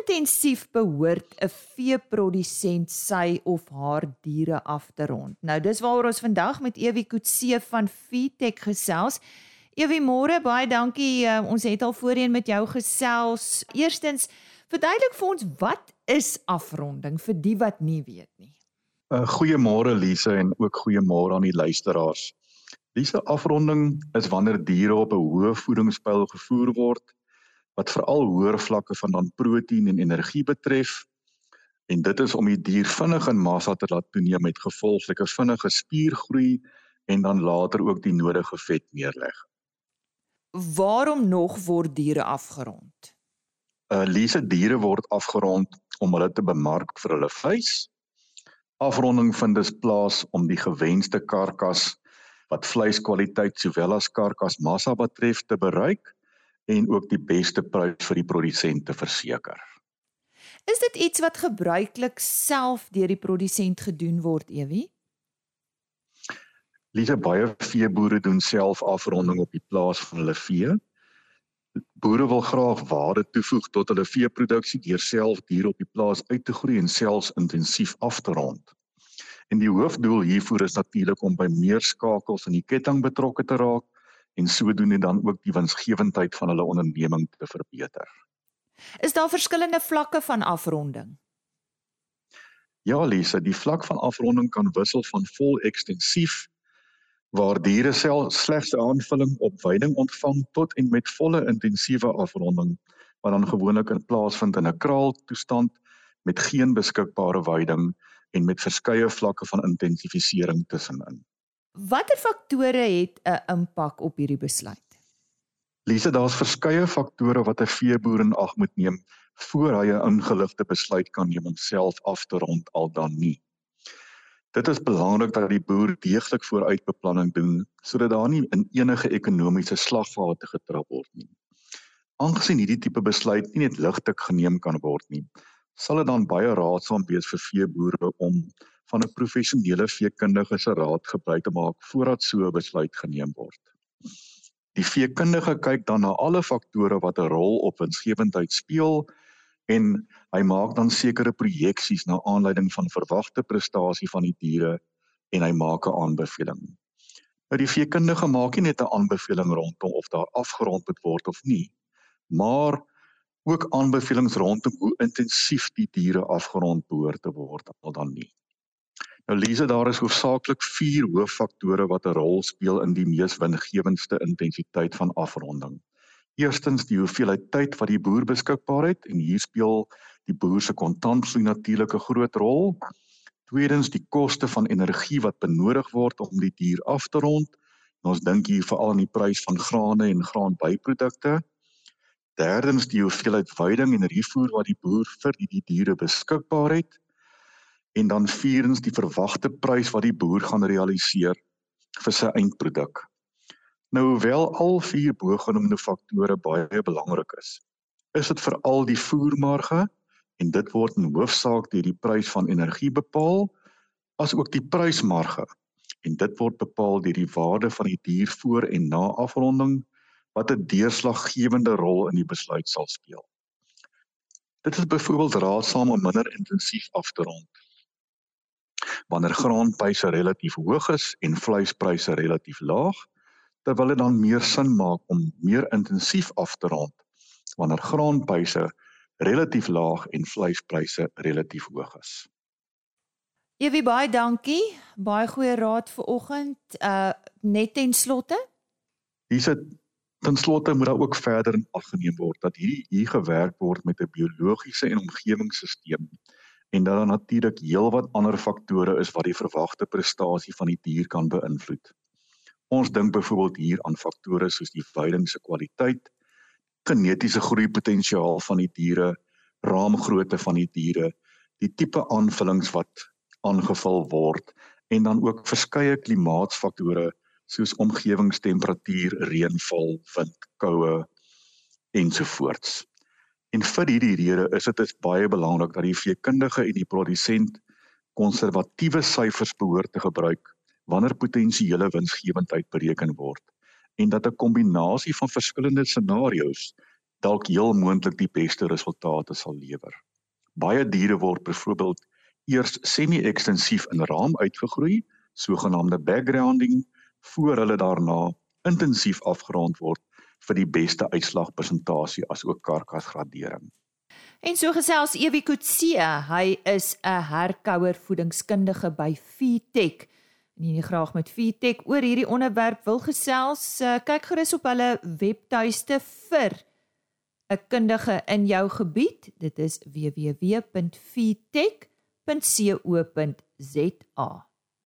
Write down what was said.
intensief behoort 'n veeprodusent sy of haar diere af te rond? Nou, dis waaroor ons vandag met Ewie Coetzee van Feedtech gesels. Ewie, môre, baie dankie. Ons het al voorheen met jou gesels. Eerstens, verduidelik vir ons, wat is afronding vir die wat nie weet nie? Goeiemôre Lise en ook goeiemôre aan die luisteraars. Lise, afronding is wanneer diere op 'n hoë voedingspyl gevoer word, wat veral hoër vlakke van dan proteïen en energie betref, en dit is om die dier vinnig in massa te laat toeneem met gevolglik 'n vinnige spiergroei en dan later ook die nodige vet neerleg. Waarom nog word diere afgerond? Lise, diere word afgerond om hulle te bemark vir hulle vleis. Afronding vind dus plaas om die gewenste karkas wat vleiskwaliteit sowel as karkasmassa betref te bereik en ook die beste prys vir die produsent te verseker. Is dit iets wat gebruiklik self deur die produsent gedoen word, Ewie? Lise, baie veeboere doen self afronding op die plaas van hulle vee. Boere wil graag waarde toevoeg tot hulle veeproduksie deur self diere op die plaas uit te groei en selfs intensief af te rond. En die hoofdoel hiervoor is natuurlik om by meer skakels in die ketting betrokke te raak en sodoende dan ook die winsgewendheid van hulle onderneming te verbeter. Is daar verskillende vlakke van afronding? Ja, Lise, die vlak van afronding kan wissel van vol ekstensief, waar diere slegs 'n aanvulling op weiding ontvang, tot en met volle intensiewe afronding, wat dan gewoonlik in plaasvind in 'n kraaltoestand met geen beskikbare weiding en met verskeie vlakke van intensifisering tussenin. Watter faktore het 'n impak op hierdie besluit? Lise, daar's verskeie faktore wat 'n veeboer in ag moet neem voor hy 'n ingeligte besluit kan neem om self af te rond, al dan nie. Dit is belangrik dat die boer deeglik vooruitbeplanning doen, sodat daar nie in enige ekonomiese slagvate getrap word nie. Aangesien hierdie tipe besluit nie net ligtelik geneem kan word nie, sal dit dan baie raadsaam wees vir veeboere om van 'n professionele veekundige se raad gebruik te maak voordat so 'n besluit geneem word. Die veekundige kyk dan na alle faktore wat 'n rol op winsgewendheid speel en hy maak dan sekere projeksies na aanleiding van verwagte prestasie van die diere en hy maak 'n aanbeveling. Nou, die veekundige maak nie net 'n aanbeveling rondom of daar afgerond moet word of nie, maar ook aanbevelings rondom hoe intensief die diere afgerond behoort te word, al dan nie. Nou Lise, daar is hoofsaaklik 4 hooffaktore wat 'n rol speel in die mees winsgewendste intensiteit van afronding. Eerstens die hoeveelheid tyd wat die boer beskikbaar het, en hier speel die boer se kontantvloei natuurlik 'n groot rol. Tweedens die koste van energie wat benodig word om die dier af te rond. En ons dink hier veral aan die prys van grane en graanbyprodukte. Derdens die hoeveelheid weiding en rievoer wat die boer vir die diere beskikbaar het. En dan vierdens die verwagte prys wat die boer gaan realiseer vir sy eindproduk. Nou, hoewel al 4 bogenoemde faktore baie belangrik is dit veral die voermarge, en dit word in hoofsaak deur die prys van energie bepaal, as ook die prysmarge, en dit word bepaal deur die waarde van die dier voor en na afronding, wat 'n deurslaggewende rol in die besluit sal speel. Dit is byvoorbeeld raadsaam om minder intensief af te rond, wanneer graanpryse relatief hoog is en vleispryse relatief laag, terwyl dit dan meer sin maak om meer intensief af te rond, wanneer graanpryse relatief laag en vleispryse relatief hoog is. Ewie, baie dankie. Baie goeie raad vir oggend. Net ten slotte? Ten slotte moet daar ook verder in ag geneem word dat hier gewerk word met 'n biologiese en omgewingsstelsel, en dat daar natuurlik heelwat ander faktore is wat die verwagte prestasie van die dier kan beïnvloed. Ons dink byvoorbeeld hier aan faktore soos die veiding se kwaliteit, genetiese groeipotensiaal van die diere, raamgrootte van die diere, die tipe aanvullings wat aangevul word, en dan ook verskeie klimaatsfaktore soos omgewingstemperatuur, reënval, wind, koue ensovoorts. En vir hierdie rede is dit baie belangrik dat die veekundige en die produsent konservatiewe syfers behoort te gebruik wanneer potensiële winsgewendheid bereken word, en dat 'n kombinasie van verskillende scenario's dalk heel moontlik die beste resultate sal lewer. Baie diere word byvoorbeeld eers semi-ekstensief in raam uitgegroei, sogenaamde backgrounding, voor hulle daarna intensief afgerond word vir die beste uitslagpresentasie as ook karkasgradering. En so gesels Ewie Coetzee, hy is 'n herkouer voedingskundige by Vitek. En jy graag met Vitek oor hierdie onderwerp wil gesels, kyk gerus op hulle webtuiste vir 'n kundige in jou gebied. Dit is www.vitek.co.za.